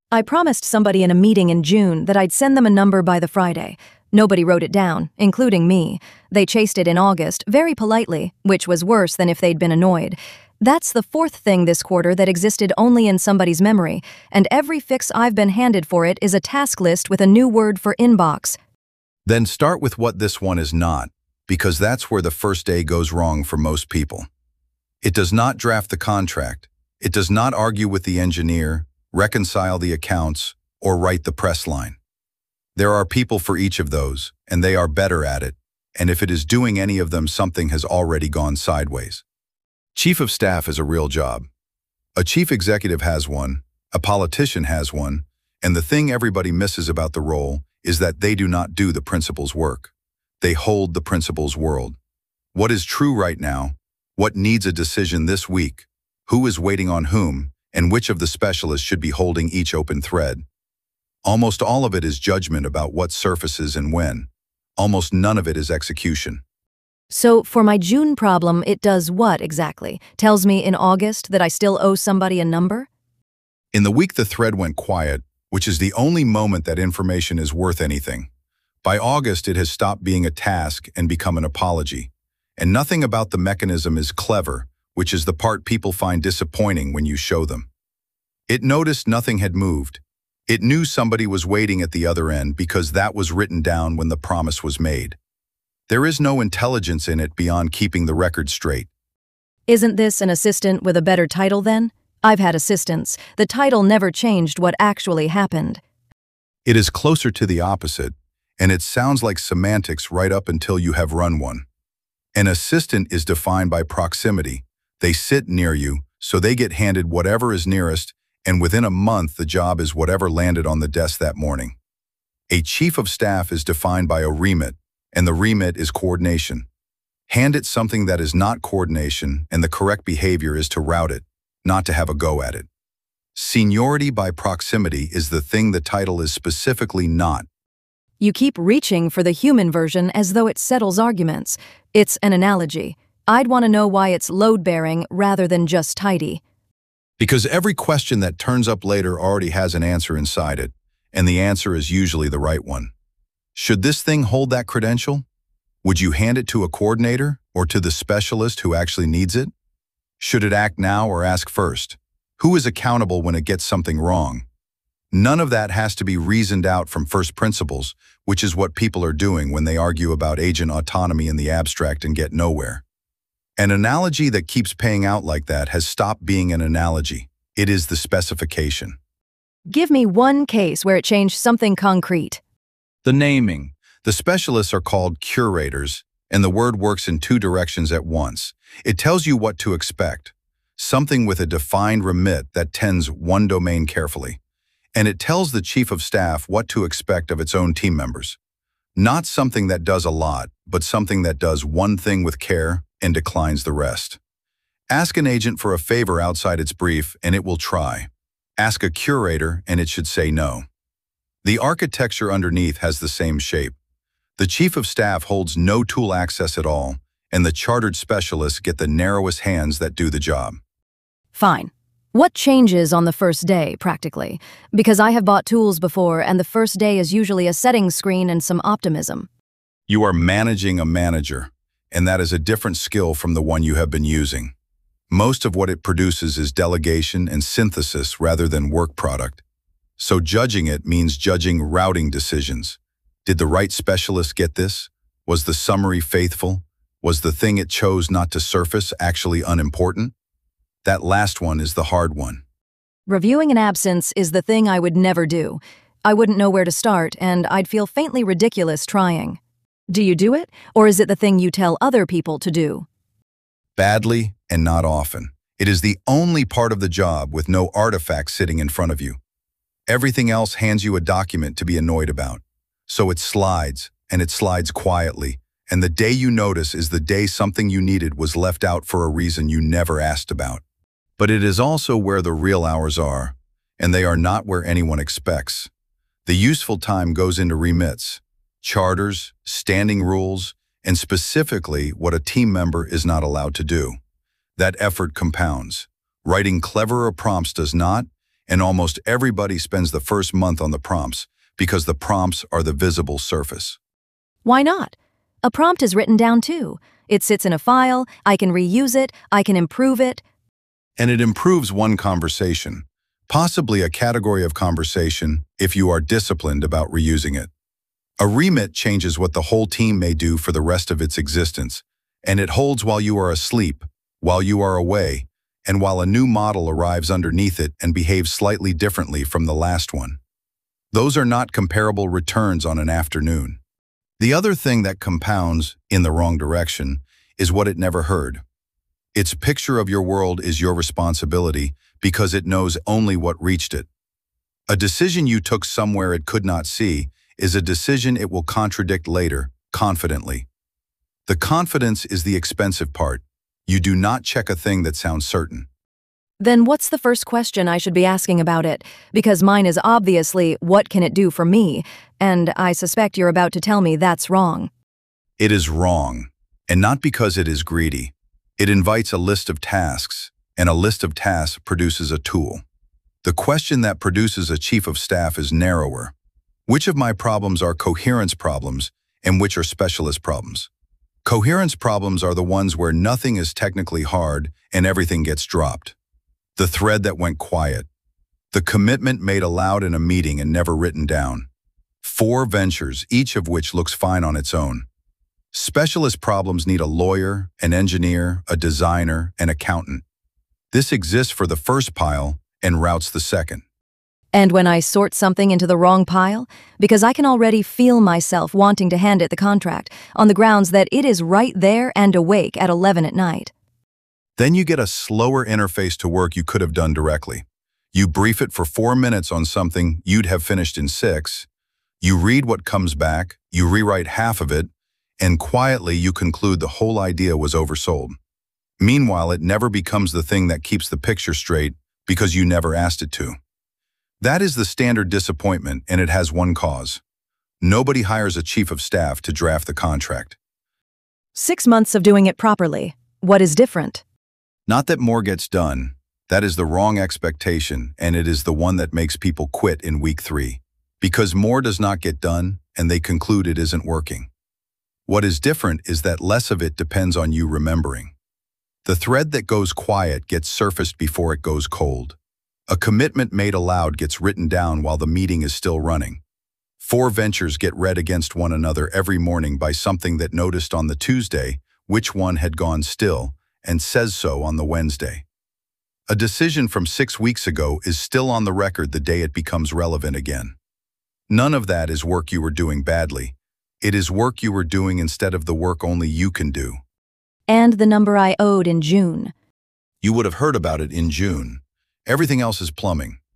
I promised somebody in a meeting in June that I'd send them a number by the Friday. Nobody wrote it down, including me. They chased it in August, very politely, which was worse than if they'd been annoyed. That's the fourth thing this quarter that existed only in somebody's memory, and every fix I've been handed for it is a task list with a new word for inbox. Then start with what this one is not, because that's where the first day goes wrong for most people. It does not draft the contract. It does not argue with the engineer, reconcile the accounts, or write the press line. There are people for each of those, and they are better at it, and if it is doing any of them, something has already gone sideways. Chief of staff is a real job. A chief executive has one, a politician has one, and the thing everybody misses about the role is that they do not do the principal's work. They hold the principal's world. What is true right now? What needs a decision this week? Who is waiting on whom? And which of the specialists should be holding each open thread? Almost all of it is judgment about what surfaces and when. Almost none of it is execution. So for my June problem, it does what exactly? Tells me in August that I still owe somebody a number? In the week the thread went quiet, which is the only moment that information is worth anything. By August, it has stopped being a task and become an apology. And nothing about the mechanism is clever, which is the part people find disappointing when you show them. It noticed nothing had moved. It knew somebody was waiting at the other end because that was written down when the promise was made. There is no intelligence in it beyond keeping the record straight. Isn't this an assistant with a better title then? I've had assistants. The title never changed what actually happened. It is closer to the opposite, and it sounds like semantics right up until you have run one. An assistant is defined by proximity. They sit near you, so they get handed whatever is nearest, and within a month the job is whatever landed on the desk that morning. A chief of staff is defined by a remit, and the remit is coordination. Hand it something that is not coordination, and the correct behavior is to route it, not to have a go at it. Seniority by proximity is the thing the title is specifically not. You keep reaching for the human version as though it settles arguments. It's an analogy. I'd want to know why it's load-bearing rather than just tidy. Because every question that turns up later already has an answer inside it, and the answer is usually the right one. Should this thing hold that credential? Would you hand it to a coordinator or to the specialist who actually needs it? Should it act now or ask first? Who is accountable when it gets something wrong? None of that has to be reasoned out from first principles, which is what people are doing when they argue about agent autonomy in the abstract and get nowhere. An analogy that keeps paying out like that has stopped being an analogy. It is the specification. Give me one case where it changed something concrete. The naming. The specialists are called curators, and the word works in two directions at once. It tells you what to expect, something with a defined remit that tends one domain carefully. And it tells the chief of staff what to expect of its own team members. Not something that does a lot, but something that does one thing with care and declines the rest. Ask an agent for a favor outside its brief, and it will try. Ask a curator, and it should say no. The architecture underneath has the same shape. The chief of staff holds no tool access at all, and the chartered specialists get the narrowest hands that do the job. Fine. What changes on the first day, practically? Because I have bought tools before, and the first day is usually a settings screen and some optimism. You are managing a manager, and that is a different skill from the one you have been using. Most of what it produces is delegation and synthesis rather than work product. So judging it means judging routing decisions. Did the right specialist get this? Was the summary faithful? Was the thing it chose not to surface actually unimportant? That last one is the hard one. Reviewing an absence is the thing I would never do. I wouldn't know where to start, and I'd feel faintly ridiculous trying. Do you do it, or is it the thing you tell other people to do? Badly and not often. It is the only part of the job with no artifact sitting in front of you. Everything else hands you a document to be annoyed about. So it slides, and it slides quietly, and the day you notice is the day something you needed was left out for a reason you never asked about. But it is also where the real hours are, and they are not where anyone expects. The useful time goes into remits, charters, standing rules, and specifically what a team member is not allowed to do. That effort compounds. Writing cleverer prompts does not, and almost everybody spends the first month on the prompts because the prompts are the visible surface. Why not? A prompt is written down too. It sits in a file, I can reuse it, I can improve it. And it improves one conversation, possibly a category of conversation if you are disciplined about reusing it. A remit changes what the whole team may do for the rest of its existence, and it holds while you are asleep, while you are away, and while a new model arrives underneath it and behaves slightly differently from the last one. Those are not comparable returns on an afternoon. The other thing that compounds in the wrong direction is what it never heard. Its picture of your world is your responsibility because it knows only what reached it. A decision you took somewhere it could not see is a decision it will contradict later, confidently. The confidence is the expensive part. You do not check a thing that sounds certain. Then what's the first question I should be asking about it? Because mine is obviously, what can it do for me? And I suspect you're about to tell me that's wrong. It is wrong, and not because it is greedy. It invites a list of tasks, and a list of tasks produces a tool. The question that produces a chief of staff is narrower. Which of my problems are coherence problems, and which are specialist problems? Coherence problems are the ones where nothing is technically hard and everything gets dropped. The thread that went quiet. The commitment made aloud in a meeting and never written down. 4 ventures, each of which looks fine on its own. Specialist problems need a lawyer, an engineer, a designer, an accountant. This exists for the first pile and routes the second. And when I sort something into the wrong pile, because I can already feel myself wanting to hand it the contract on the grounds that it is right there and awake at 11 at night. Then you get a slower interface to work you could have done directly. You brief it for 4 minutes on something you'd have finished in 6. You read what comes back, you rewrite half of it, and quietly you conclude the whole idea was oversold. Meanwhile, it never becomes the thing that keeps the picture straight because you never asked it to. That is the standard disappointment, and it has one cause. Nobody hires a chief of staff to draft the contract. 6 months of doing it properly. What is different? Not that more gets done. That is the wrong expectation, and it is the one that makes people quit in week 3. Because more does not get done, and they conclude it isn't working. What is different is that less of it depends on you remembering. The thread that goes quiet gets surfaced before it goes cold. A commitment made aloud gets written down while the meeting is still running. 4 ventures get read against one another every morning by something that noticed on the Tuesday which one had gone still and says so on the Wednesday. A decision from 6 weeks ago is still on the record the day it becomes relevant again. None of that is work you were doing badly. It is work you were doing instead of the work only you can do. And the number I owed in June. You would have heard about it in June. Everything else is plumbing.